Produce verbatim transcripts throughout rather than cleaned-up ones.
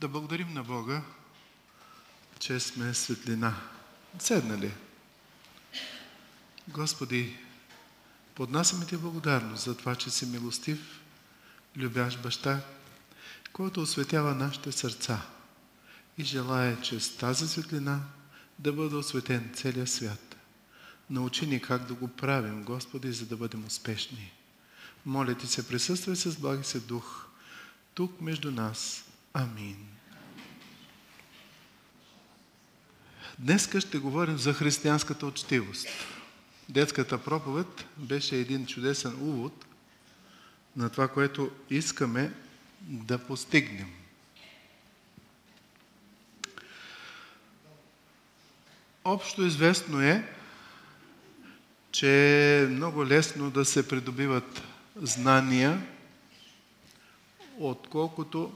Да благодарим на Бога, че сме светлина. Седнали. Господи, поднасяме Ти благодарност за това, че си милостив, любящ баща, който осветява нашите сърца и желая чрез тази светлина да бъде осветен целият свят. Научи ни как да го правим, Господи, за да бъдем успешни. Моля Ти се, присъствай с благи се дух тук между нас. Амин. Днес ще говорим за християнската учтивост. Детската проповед беше един чудесен увод на това, което искаме да постигнем. Общо известно е, че е много лесно да се придобиват знания, отколкото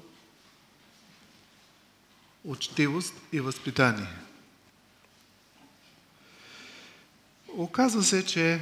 учтивост и възпитание. Оказва се, че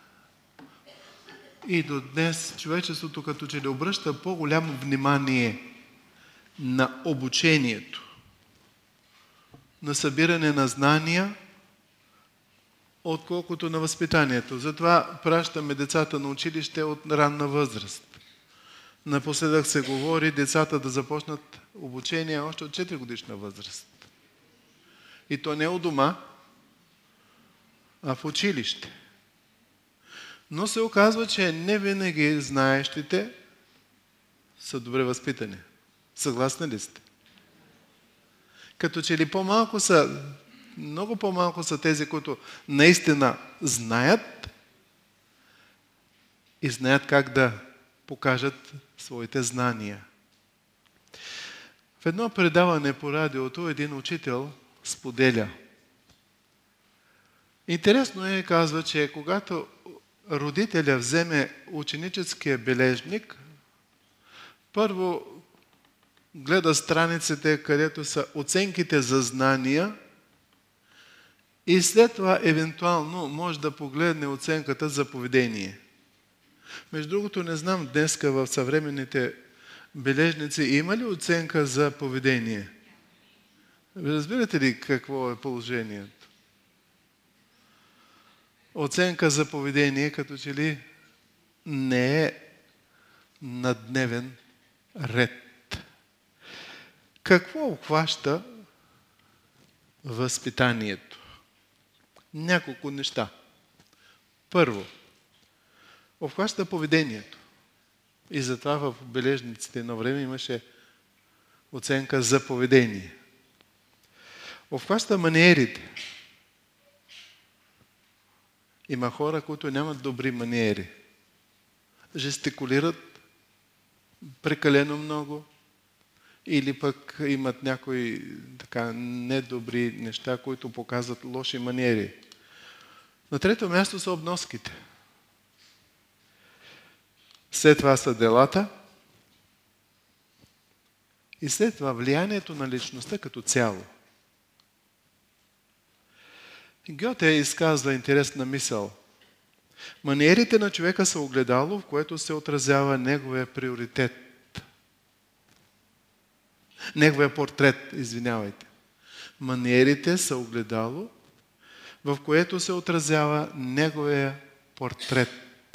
и до днес човечеството като че ли обръща по-голямо внимание на обучението, на събиране на знания, отколкото на възпитанието. Затова пращаме децата на училище от ранна възраст. Напоследък се говори децата да започнат обучение още от четири годишна възраст. И то не у дома, а в училище. Но се оказва, че не винаги знаещите са добре възпитани. Съгласни ли сте? Като че ли по-малко са, много по-малко са тези, които наистина знаят и знаят как да покажат своите знания. В едно предаване по радиото един учител споделя. Интересно е, казва, че когато родителя вземе ученическия бележник, първо гледа страниците, където са оценките за знания и след това евентуално може да погледне оценката за поведение. Между другото, не знам днеска в съвременните бележници има ли оценка за поведение? Разбирате ли какво е положението? Оценка за поведение като че ли не е на дневен ред. Какво обхваща възпитанието? Няколко неща. Първо, обхваща поведението. И затова в бележниците едно време имаше оценка за поведение. Обхваща маниерите. Има хора, които нямат добри маниери. Жестикулират прекалено много или пък имат някои така недобри неща, които показват лоши маниери. На трето място са обноските. След това са делата и след това влиянието на личността като цяло. Гьоте изказва интересна мисъл. Маниерите на човека са огледало, в което се отразява неговия приоритет. Неговия портрет, извинявайте. Маниерите са огледало, в което се отразява неговия портрет.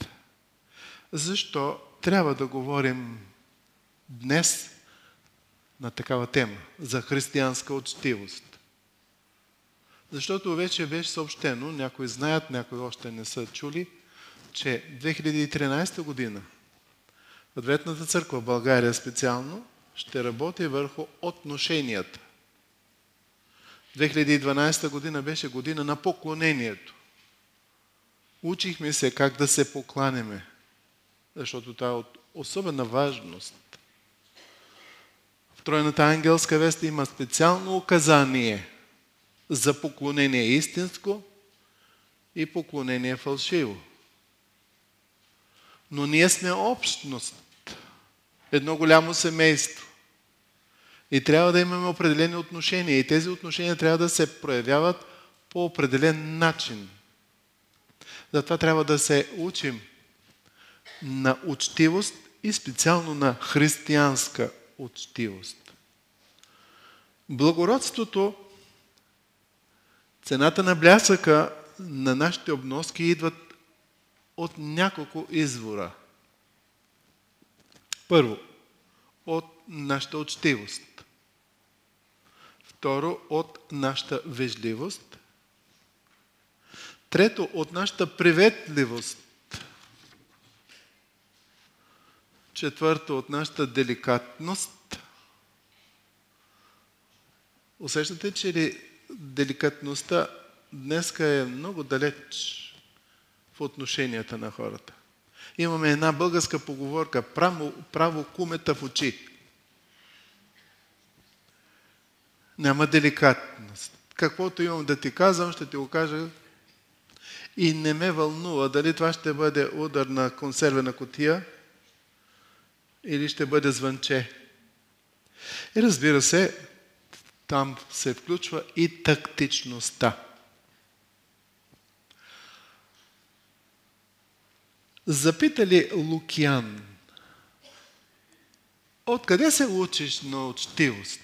Защо трябва да говорим днес на такава тема, за християнска учтивост? Защото вече беше съобщено, някои знаят, някои още не са чули, че две хиляди и тринадесета година Ответната църква в България специално ще работи върху отношенията. две хиляди и дванадесета година беше година на поклонението. Учихме се как да се покланяме, защото това е от особена важност. В Тройната ангелска вест има специално указание за поклонение истинско и поклонение фалшиво. Но ние сме общност, едно голямо семейство. И трябва да имаме определени отношения. И тези отношения трябва да се проявяват по определен начин. Затова трябва да се учим на учтивост и специално на християнска учтивост. Благородството, цената на блясъка на нашите обноски идват от няколко извора. Първо, от нашата учтивост. Второ, от нашата вежливост. Трето, от нашата приветливост. Четвърто, от нашата деликатност. Усещате, че ли деликатността днеска е много далеч в отношенията на хората. Имаме една българска поговорка: право, право кумета в очи. Няма деликатност. Каквото имам да ти казвам, ще ти го кажа и не ме вълнува дали това ще бъде удар на консервена кутия или ще бъде звънче. И разбира се, там се включва и тактичността. Запитали Лукиан: откъде се учиш на учтивост?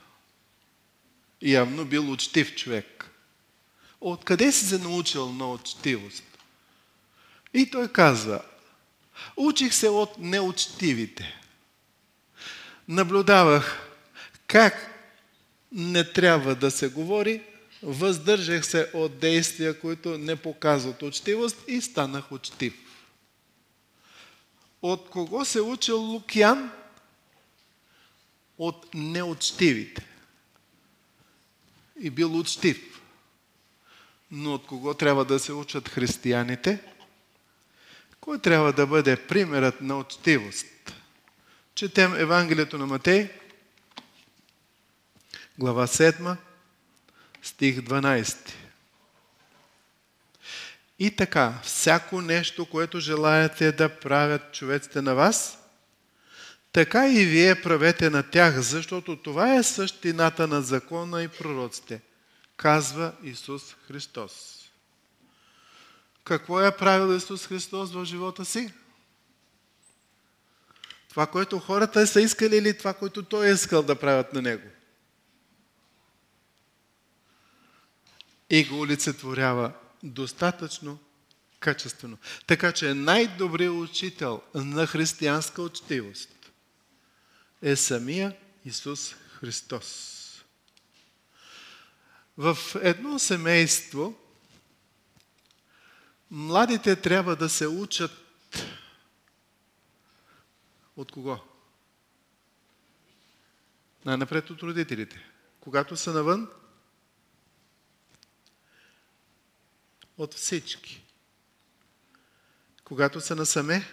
Явно бил учтив човек. Откъде си се научил на учтивост? И той казва: учих се от неучтивите. Наблюдавах как не трябва да се говори, въздържах се от действия, които не показват учтивост, и станах учтив. От кого се учил Лукиан? От неучтивите. И бил учтив. Но от кого трябва да се учат християните? Кой трябва да бъде примерът на учтивост? Четем Евангелието на Матей, глава седма, стих дванайсети. И така, всяко нещо, което желаете да правят човеците на вас, така и вие правете на тях, защото това е същината на закона и пророците, казва Исус Христос. Какво е правил Исус Христос в живота си? Това, което хората са искали, или това, което Той е искал да правят на Него? И го олицетворява достатъчно качествено. Така че най-добрият учител на християнска учтивост е самия Исус Христос. В едно семейство младите трябва да се учат от кого? Най-напред от родителите. Когато са навън, от всички. Когато са насаме,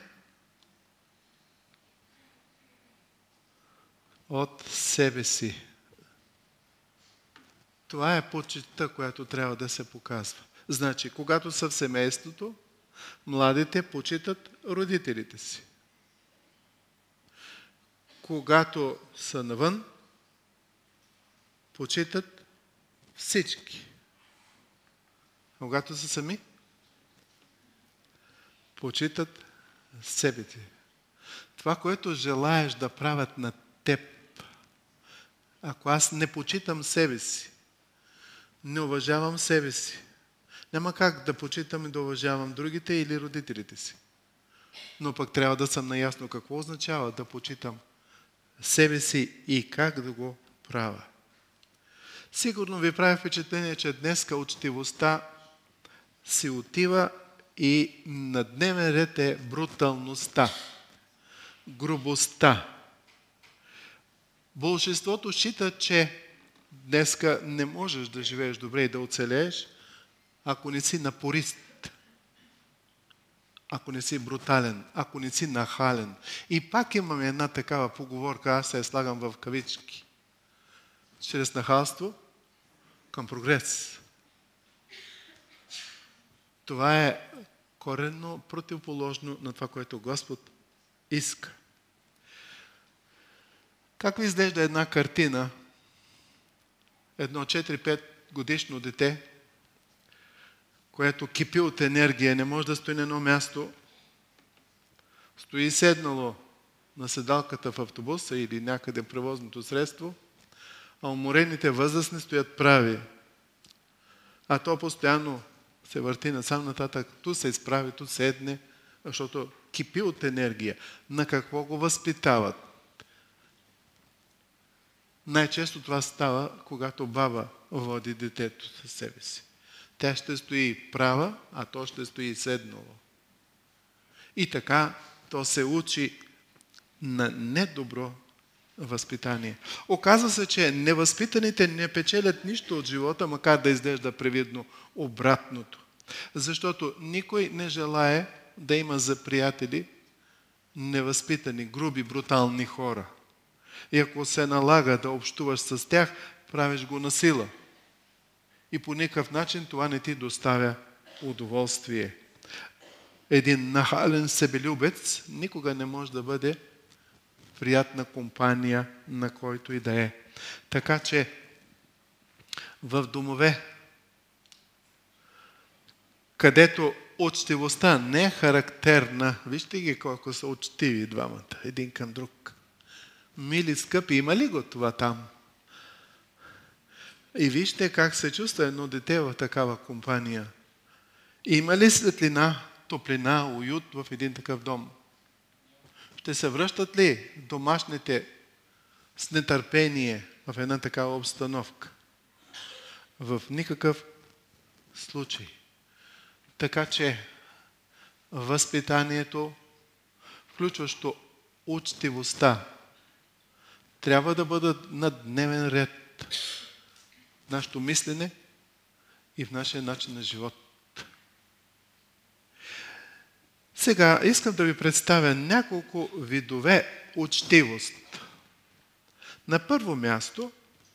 от себе си. Това е почитта, която трябва да се показва. Значи, когато са в семейството, младите почитат родителите си. Когато са навън, почитат всички. Когато са сами, почитат себе ти. Това, което желаеш да правят на теб, ако аз не почитам себе си, не уважавам себе си, няма как да почитам и да уважавам другите или родителите си. Но пък трябва да съм наясно какво означава да почитам себе си и как да го правя. Сигурно ви прави впечатление, че днеска учтивостта си отива и на дневен ред е бруталността, грубостта. Болшинството счита, че днеска не можеш да живееш добре и да оцелееш, ако не си напорист, ако не си брутален, ако не си нахален. И пак имаме една такава поговорка, аз се я слагам в кавички. Чрез нахалство към прогрес. Това е коренно противоположно на това, което Господ иска. Как ви изглежда една картина? Едно четири-пет годишно дете, което кипи от енергия, не може да стои на едно място, стои седнало на седалката в автобуса или някъде превозното средство, а уморените възрастни стоят прави. А то постоянно се върти насам нататък, ту се изправи, ту седне, защото кипи от енергия. На какво го възпитават? Най-често това става, когато баба води детето със себе си. Тя ще стои права, а то ще стои седнало. И така то се учи на недобро възпитание. Оказва се, че невъзпитаните не печелят нищо от живота, макар да изглежда привидно обратното. Защото никой не желае да има за приятели невъзпитани, груби, брутални хора. И ако се налага да общуваш с тях, правиш го на сила. И по никакъв начин това не ти доставя удоволствие. Един нахален себелюбец никога не може да бъде приятна компания на който и да е. Така че в домове, където учтивостта не е характерна, вижте ги колко са учтиви двамата, един към друг. Мили, скъпи, има ли го това там? И вижте как се чувства едно дете в такава компания. Има ли светлина, топлина, уют в един такъв дом? Ще се връщат ли домашните с нетърпение в една такава обстановка? В никакъв случай. Така че възпитанието, включващо учтивостта, трябва да бъдат на дневен ред в нашето мислене и в нашия начин на живот. Сега искам да ви представя няколко видове учтивост. На първо място,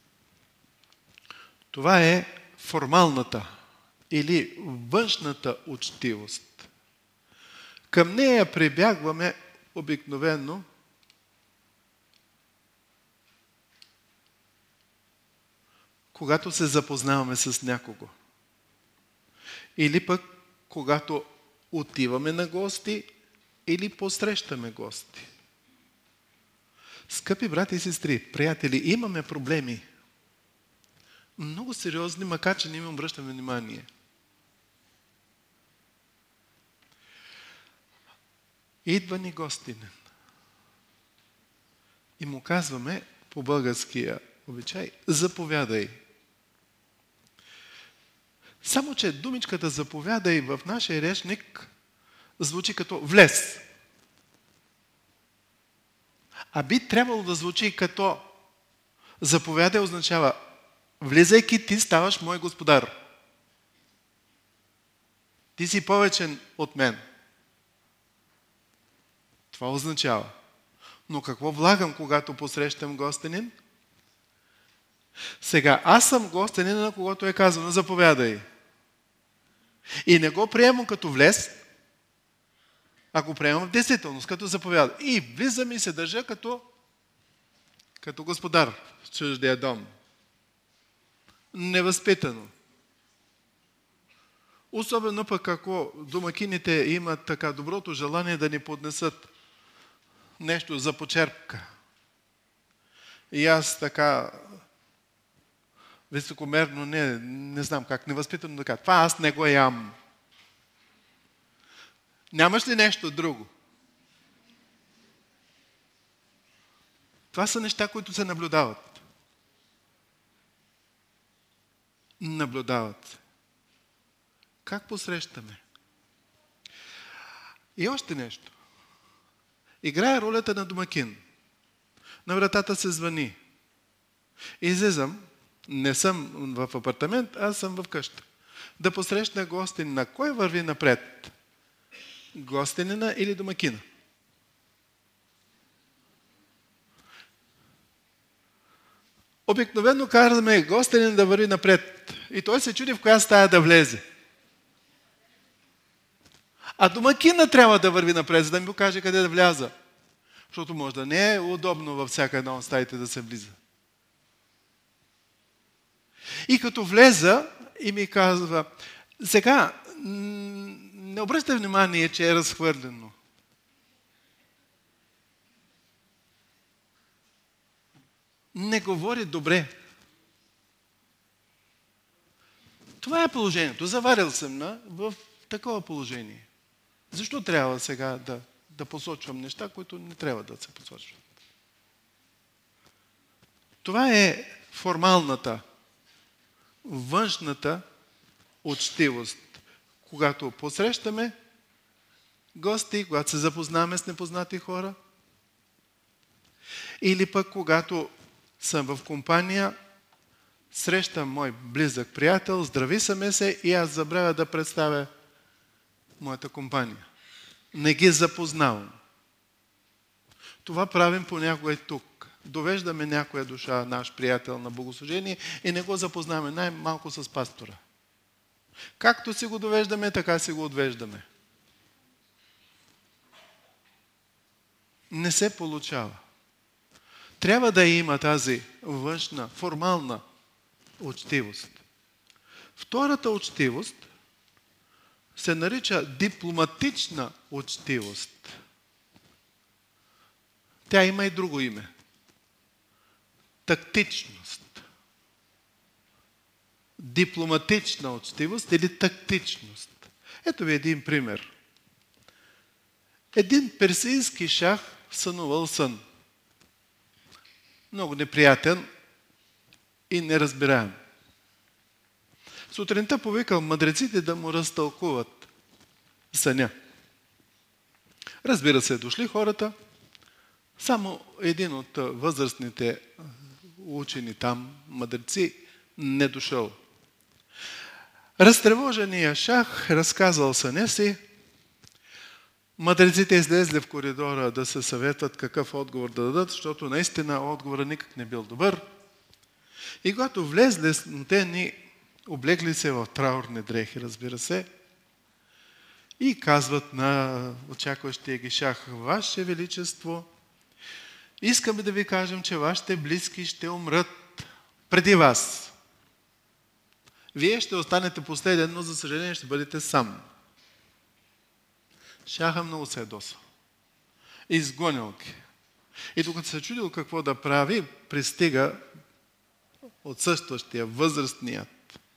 това е формалната или външната учтивост. Към нея прибягваме обикновено когато се запознаваме с някого. Или пък когато отиваме на гости или посрещаме гости. Скъпи брати и сестри, приятели, имаме проблеми. Много сериозни, макар че не им обръщаме внимание. Идва ни гостинен. И му казваме по българския обичай, заповядай. Само че думичката заповядай в нашия речник звучи като влез. А би трябвало да звучи като заповядай означава влизайки ти ставаш мой господар. Ти си повечен от мен. Това означава. Но какво влагам, когато посрещам гостенин? Сега, аз съм гостенин, на когото е казано заповядай. И не го приемам като влез, а го приемам в действителност, като заповядай. И влизам и се държа като, като господар в чуждия дом. Невъзпитано. Особено пък ако домакините имат така доброто желание да ни поднесат нещо за почерпка. И аз така високомерно, не, не знам как, невъзпитано да кажа. Това аз не го ям. Нямаш ли нещо друго? Това са неща, които се наблюдават. Наблюдават се. Как посрещаме? И още нещо. Играе ролята на домакин. На вратата се звъни. Излизам, не съм в апартамент, аз съм в къща. Да посрещна гостин, на кой върви напред? Гостинина или домакина? Обикновено караме гостинин да върви напред. И той се чуди в коя стая да влезе. А домакина трябва да върви напред, за да ми покаже къде да вляза. Защото може да не е удобно във всяка една от стаите да се влиза. И като влеза и ми казва, сега не обръщай внимание, че е разхвърлено. Не говори добре. Това е положението. Заварил съм на в такова положение. Защо трябва сега да, да посочвам неща, които не трябва да се посочват? Това е формалната, външната учтивост. Когато посрещаме гости, когато се запознаваме с непознати хора, или пък когато съм в компания, срещам мой близък приятел, здрависаме се и аз забравя да представя моята компания. Не ги запознавам. Това правим понякога и тук. Довеждаме някоя душа, наш приятел на богослужение и не го запознаваме най-малко с пастора. Както си го довеждаме, така си го отвеждаме. Не се получава. Трябва да има тази външна, формална учтивост. Втората учтивост се нарича дипломатична учтивост. Тя има и друго име. Тактичност. Дипломатична учтивост или тактичност. Ето ви един пример. Един персийски шах сънувал сън. Много неприятен и неразбираем. Сутринта повикал мъдреците да му разтълкуват съня. Разбира се, дошли хората. Само един от възрастните учени там, мъдреци, не дошъл. Разтревоженият шах разказал съня си. Мъдреците излезли в коридора да се съветват какъв отговор да дадат, защото наистина отговорът никак не бил добър. И когато влезли, те ни облегли се в траурни дрехи, разбира се, и казват на очакващия ги шах: Ваше Величество, искаме да ви кажем, че вашите близки ще умрат преди вас. Вие ще останете последен, но за съжаление ще бъдете сам. Шаха много се ядосал. Изгонил ги. И докато се чудил какво да прави, пристига отсъстващия, възрастният.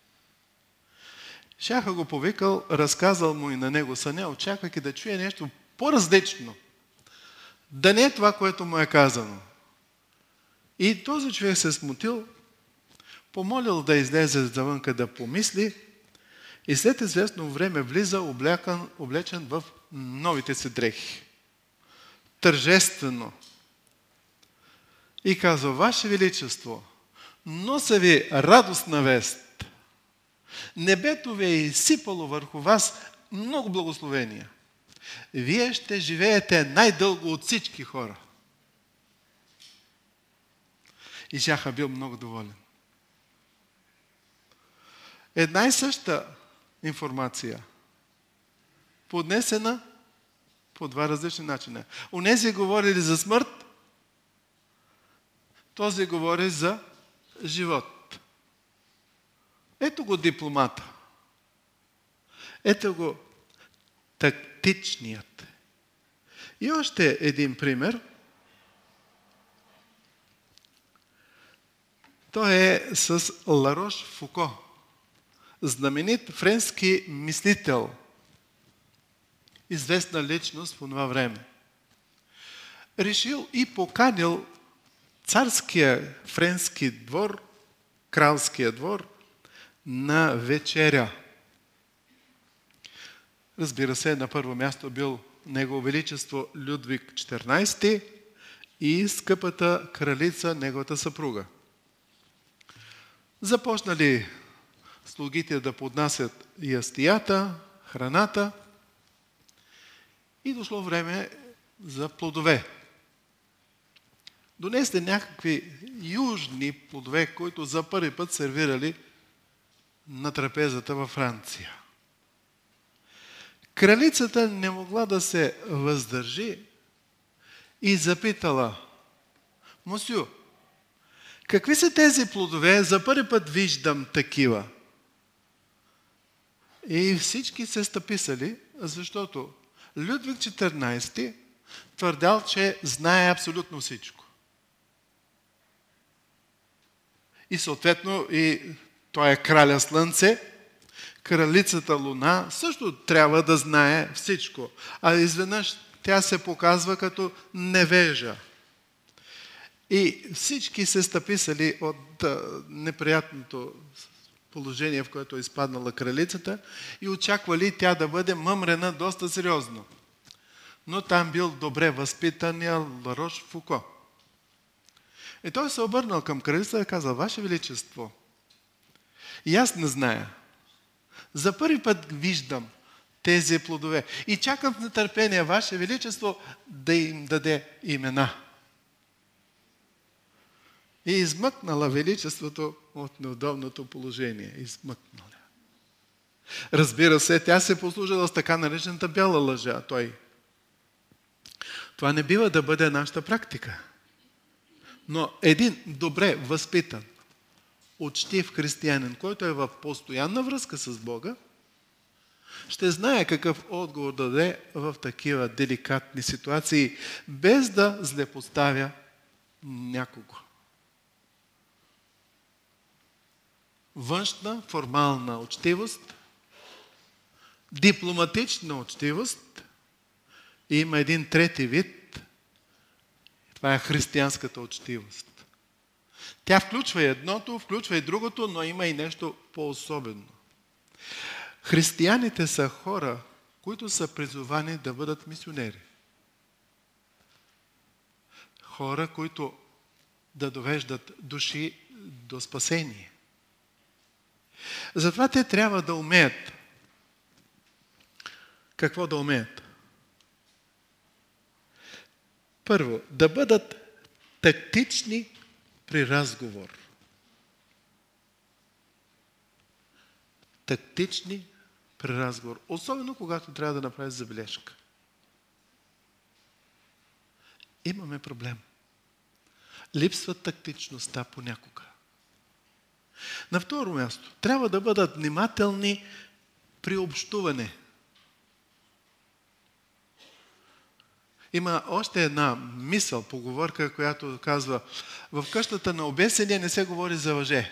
Шаха го повикал, разказал му и на него съня, очаквайки да чуе нещо по-различно. Да не е това, което му е казано. И този човек се смутил, помолил да излезе завънка да помисли и след известно време влиза облякан, облечен в новите си дрехи. Тържествено. И казва: Ваше Величество, нося ви радостна вест. Небето ви е изсипало върху вас много благословения. Вие ще живеете най-дълго от всички хора. И шаха бил много доволен. Една и съща информация, поднесена по два различни начина. Онези говорили за смърт, този говори за живот. Ето го дипломата. Ето го тактичният. И още един пример. Той е с Ларош Фуко, знаменит френски мислител, известна личност по това време. Решил и поканил царския френски двор, кралския двор, на вечеря. Разбира се, на първо място бил Негово Величество Людвиг четиринайсети и скъпата кралица, неговата съпруга. Започнали слугите да поднасят ястията, храната и дошло време за плодове. Донесли някакви южни плодове, които за първи път сервирали на трапезата във Франция. Кралицата не могла да се въздържи и запитала: Мосю, какви са тези плодове? За първи път виждам такива. И всички се стъписали, защото Людвиг четиринайсети твърдял, че знае абсолютно всичко. И съответно и той е краля слънце Кралицата Луна също трябва да знае всичко, а изведнъж тя се показва като невежа. И всички се стъписали от неприятното положение, в което е изпаднала кралицата и очаквали тя да бъде мъмрена доста сериозно. Но там бил добре възпитания Ларош Фуко. И той се обърнал към кралицата и казал: Ваше Величество, и аз не зная. За първи път виждам тези плодове и чакам с нетърпение Ваше Величество да им даде имена. И измъкнала Величеството от неудобното положение. Измъкнала. Разбира се, тя се послужила с така наречената бяла лъжа. Той. Това не бива да бъде нашата практика. Но един добре възпитан, учтив християнин, който е в постоянна връзка с Бога, ще знае какъв отговор да даде в такива деликатни ситуации, без да злепоставя някого. Външна, формална учтивост, дипломатична учтивост и има един трети вид. Това е християнската учтивост. Тя включва и едното, включва и другото, но има и нещо по-особено. Християните са хора, които са призовани да бъдат мисионери. Хора, които да довеждат души до спасение. Затова те трябва да умеят. Какво да умеят? Първо, да бъдат тактични при разговор. Тактични при разговор. Особено когато трябва да направиш забележка. Имаме проблем. Липсва тактичността понякога. На второ място, трябва да бъдат внимателни при общуване. Има още една мисъл, поговорка, която казва: в къщата на обесения не се говори за лъже.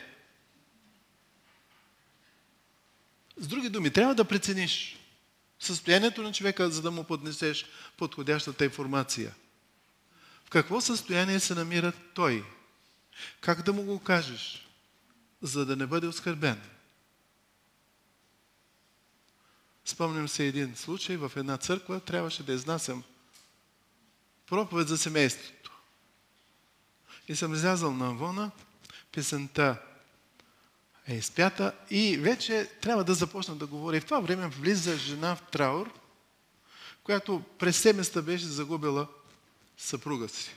С други думи, трябва да прецениш състоянието на човека, за да му поднесеш подходящата информация. В какво състояние се намира той? Как да му го кажеш, за да не бъде оскърбен? Спомням се един случай в една църква, трябваше да изнасям проповед за семейството. И съм излязъл навън, песента е изпята и вече трябва да започна да говоря. И в това време влиза жена в траур, която през семестра беше загубила съпруга си.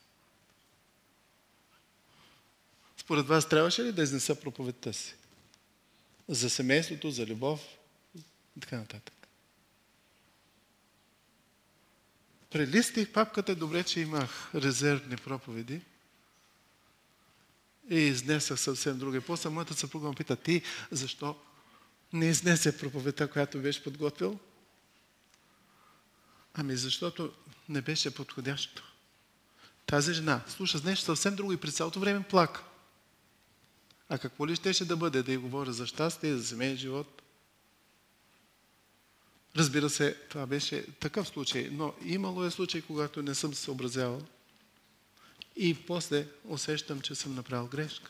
Според вас трябваше ли да изнеса проповедта си? За семейството, за любов и така нататък. Прелистих папката, добре, че имах резервни проповеди и изнесах съвсем друга. И после моята съпруга ме пита: ти защо не изнесе проповедта, която беше подготвил? Ами защото не беше подходящо. Тази жена слуша с нещо съвсем друго и през цялото време плака. А какво ли щеше да бъде? Да й говоря за щастие, за семейен живот? Разбира се, това беше такъв случай, но имало е случай, когато не съм се съобразявал и после усещам, че съм направил грешка.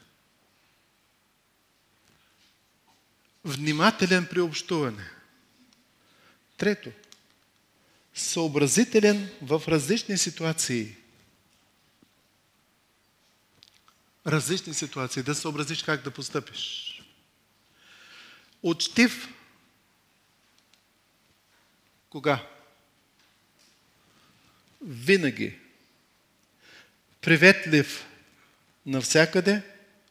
Внимателен при общуване. Трето, съобразителен в различни ситуации. Различни ситуации, да съобразиш как да постъпиш. Учтив. Кога? Винаги. Приветлив навсякъде.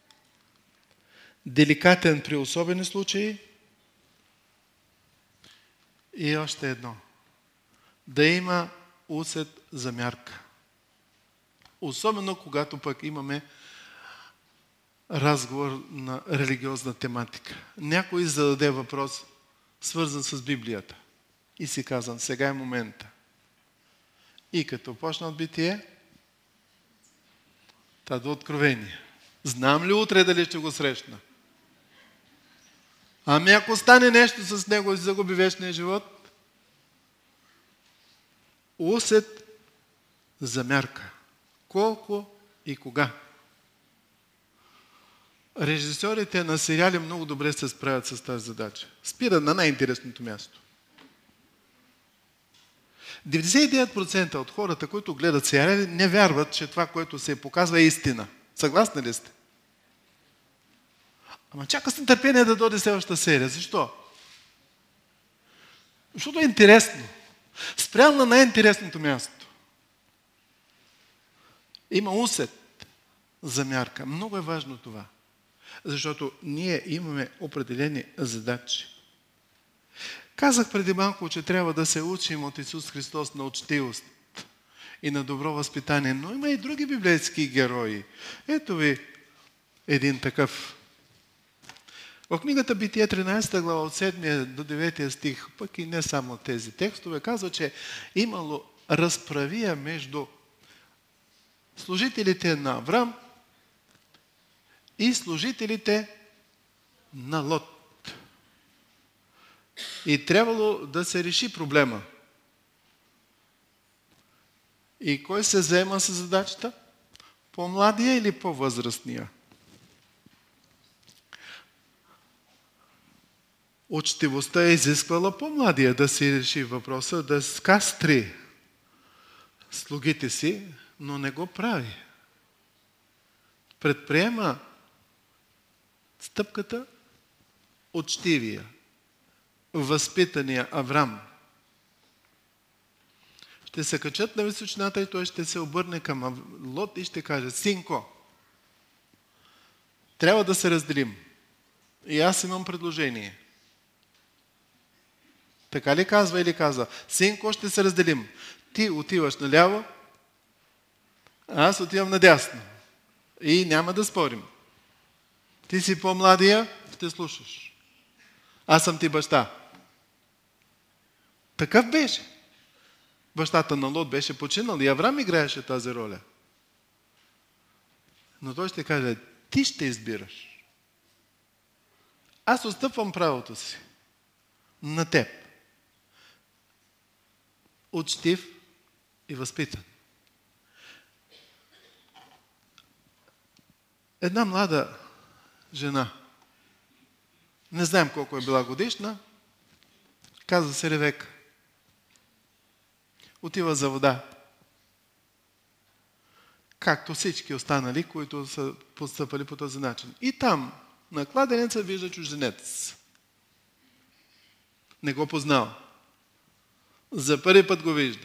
Деликатен при особени случаи. И още едно. Да има усет за мярка. Особено когато пък имаме разговор на религиозна тематика. Някой зададе въпрос, свързан с Библията. И си казвам: сега е момента. И като почна от Битие, та до Откровение. Знам ли утре дали ще го срещна? Ами ако стане нещо с него и загуби вечния живот, усет за мярка. Колко и кога. Режисьорите на сериали много добре се справят с тази задача. Спира на най-интересното място. деветдесет и девет процента от хората, които гледат сериали, не вярват, че това, което се показва, е истина. Съгласни ли сте? Ама чака с нетърпение да дойде следващата серия. Защо? Защото е интересно. Спрял на най-интересното място. Има усет за мярка. Много е важно това. Защото ние имаме определени задачи. Казах преди малко, че трябва да се учим от Исус Христос на учтивост и на добро възпитание, но има и други библейски герои. Ето ви един такъв. В книгата Битие, тринадесета глава, от седми до девети стих, пък и не само тези текстове, казва, че имало разправия между служителите на Аврам и служителите на Лот. И трябвало да се реши проблема. И кой се заема с задачата? По-младия или по-възрастния? Учтивостта е изисквала по-младия да си реши въпроса, да скастри слугите си, но не го прави. Предприема стъпката учтивия, възпитания Аврам. Ще се качат на височината и той ще се обърне към Лот и ще каже: синко, трябва да се разделим. И аз имам предложение. Така ли казва или казва? Синко, ще се разделим. Ти отиваш наляво, а аз отивам надясно. И няма да спорим. Ти си по-младия, ще слушаш. Аз съм ти баща. Такъв беше. Бащата на Лот беше починал и Аврам играеше тази роля. Но той ще каже: ти ще избираш. Аз отстъпвам правото си на теб. Учтив и възпитан. Една млада жена, не знаем колко е била годишна, казва се Ревека. Отива за вода. Както всички останали, които са постъпали по този начин. И там, на кладенеца, вижда чужденец. Не го познава. За първи път го вижда.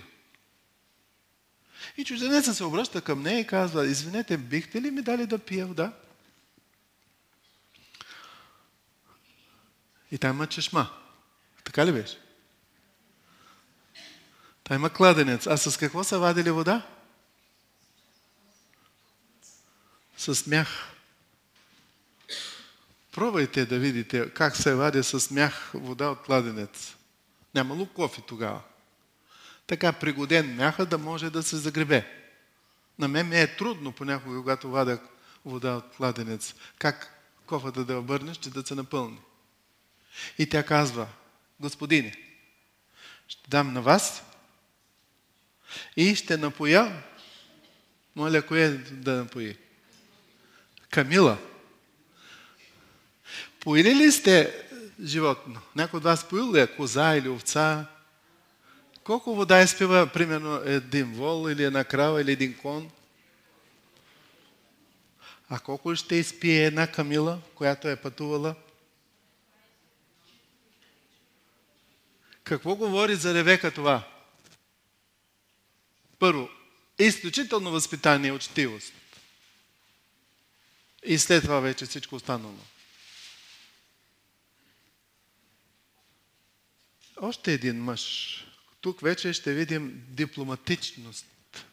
И чужденецът се обръща към нея и казва: извинете, бихте ли ми дали да пия вода? И там има чешма. Така ли беше? Там има кладенец. А с какво са вадили вода? С мях. Пробвайте да видите как се вади с мях вода от кладенец. Нямало кофе тогава. Така пригоден мяха да може да се загребе. На мен ми е трудно понякога, когато вадя вода от кладенец. Как кофата да обърнеш, че да се напълни. И тя казва: господине, ще дам на вас и ще напоя. Моля, кое да напои? Камила. Поили ли сте животно? Някой от вас поил ли е коза или овца? Колко вода изпива, примерно, един вол или една крава или един кон? А колко ще изпие една камила, която е пътувала? Какво говори за Ревека това? Първо, изключително възпитание и учтивост. И след това вече всичко останало. Още един мъж. Тук вече ще видим дипломатичност.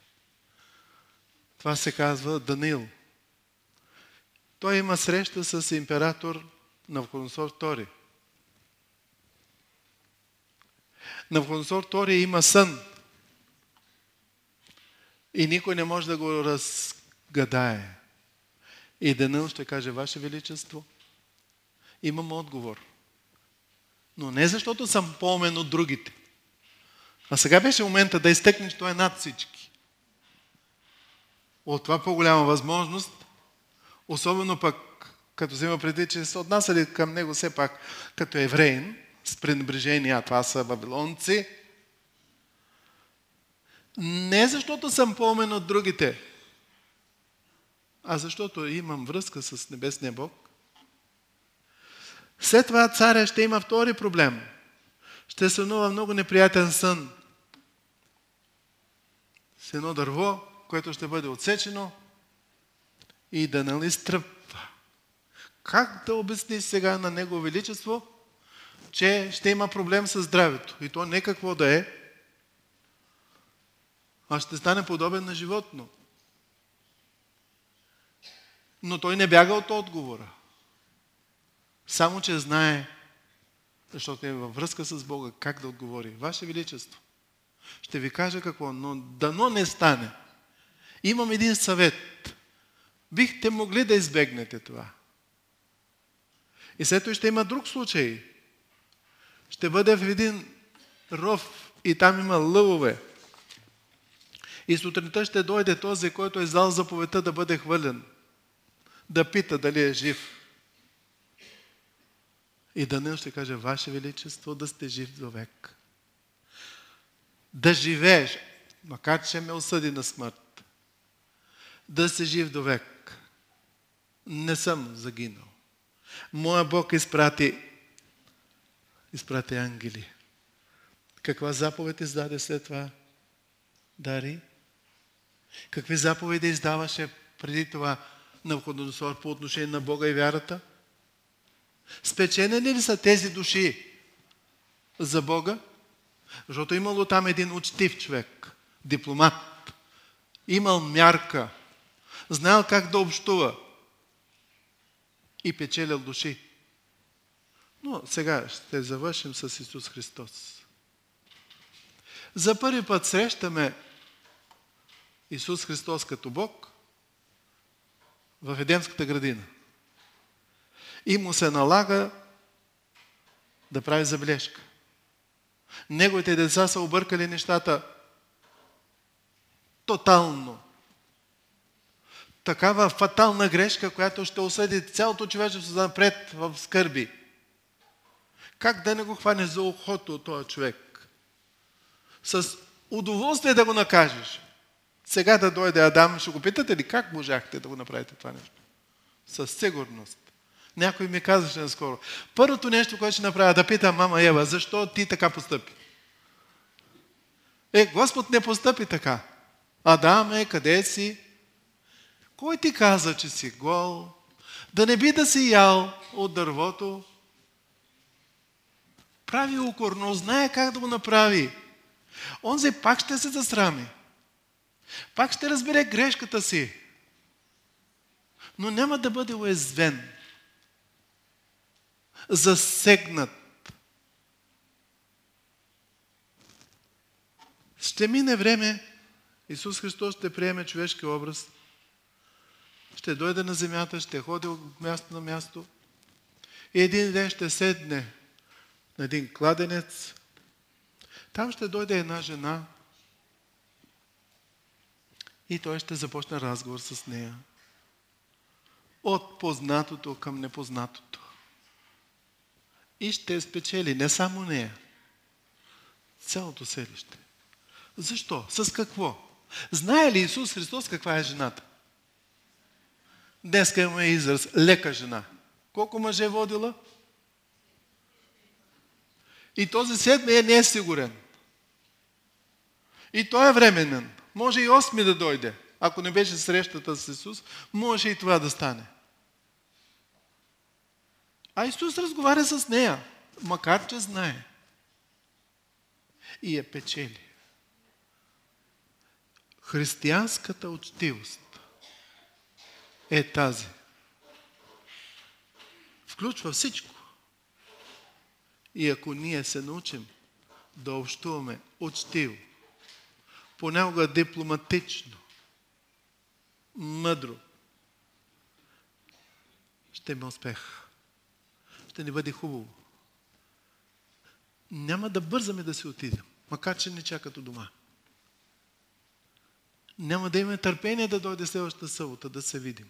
Това се казва Даниил. Той има среща с император Навуходоносор втори. Навуходоносор втори има сън. И никой не може да го разгадае. И Даниил ще каже: Ваше Величество, имам отговор. Но не защото съм по-умен от другите. А сега беше момента да изтъкнеш, той е над всички. От това по-голяма възможност, особено пък, като взема предвид, че се отнасяли към него все пак като евреин, с пренебрежение, а това са вавилонци. Не защото съм по-умен от другите, а защото имам връзка с Небесния Бог. След това царя ще има втори проблем. Ще сънува много неприятен сън. С едно дърво, което ще бъде отсечено и да нали стръпва. Как да обясни сега на Него Величество, че ще има проблем с здравето? И то не какво да е, а ще стане подобен на животно. Но той не бяга от отговора. Само, че знае, защото е във връзка с Бога, как да отговори. Ваше Величество, ще ви кажа какво, но дано не стане. Имам един съвет. Бихте могли да избегнете това. И след това ще има друг случай. Ще бъде в един ров и там има лъвове. И сутринта ще дойде този, който е издал заповедта да бъде хвърлен. Да пита дали е жив. И Даниил ще каже, Ваше Величество, да сте жив човек. Да живееш, макар че ме осъди на смърт. Да си жив човек. Не съм загинал. Моя Бог изпрати, изпрати ангели. Каква заповед издаде след това? Дари? Какви заповеди издаваше преди това Навуходоносор по отношение на Бога и вярата? Спеченени ли са тези души за Бога? Защото имало там един учтив човек, дипломат, имал мярка, знаел как да общува и печелил души. Но сега ще завършим с Исус Христос. За първи път срещаме Исус Христос като Бог в Едемската градина. И му се налага да прави забележка. Неговите деца са объркали нещата тотално. Такава фатална грешка, която ще осъди цялото човечество напред в скърби. Как да не го хванеш за ухото от този човек? С удоволствие да го накажеш. Сега да дойде Адам, ще го питате ли как можахте да го направите това нещо? Със сигурност. Някой ми казаше наскоро. Първото нещо, което ще направя, да питам мама Ева, защо ти така постъпи? Е, Господ не постъпи така. Адаме, къде си? Кой ти каза, че си гол? Да не би да си ял от дървото? Прави укорно, знае как да го направи. Онзи пак ще се засрами. Пак ще разбере грешката си. Но няма да бъде уязвен. Засегнат. Ще мине време, Исус Христос ще приеме човешки образ, ще дойде на земята, ще ходи от място на място и един ден ще седне на един кладенец. Там ще дойде една жена и той ще започне разговор с нея. От познатото към непознатото. И ще спечели не само нея, цялото селище. Защо? С какво? Знае ли Исус Христос каква е жената? Днеска имаме израз лека жена. Колко мъже е водила? И този седмия не е сигурен. И той е временен. Може и осми да дойде. Ако не беше срещата с Исус, може и това да стане. А Исус разговаря с нея, макар че знае. И я печели. Християнската учтивост е тази. Включва всичко. И ако ние се научим да общуваме учтиво, понякога дипломатично, мъдро, ще има успех. Ще ни бъде хубаво. няма да бързаме да се отидем, макар че ни чакат у дома. Няма да имаме търпение да дойде следващата събота, да се видим.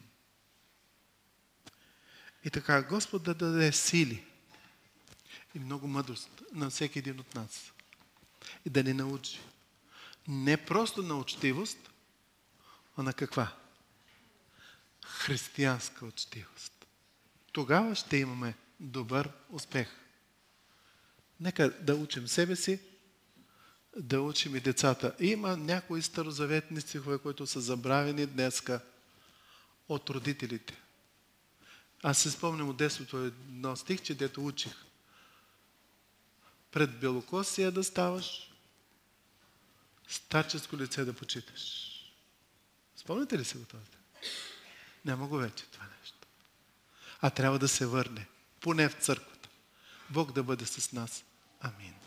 И така, Господ да даде сили и много мъдрост на всеки един от нас. И да ни научи. Не просто на учтивост, а на каква? Християнска учтивост. Тогава ще имаме добър успех. Нека да учим себе си, да учим и децата. Има някои старозаветни стихове, които са забравени днеска от родителите. Аз се спомням от детството едно стихче, дето учих. Пред белокосия да ставаш, старческо лице да почиташ. Спомняте ли се го това? Няма го вече това нещо. А трябва да се върне. Поне в църквата. Бог да бъде с нас. Амин.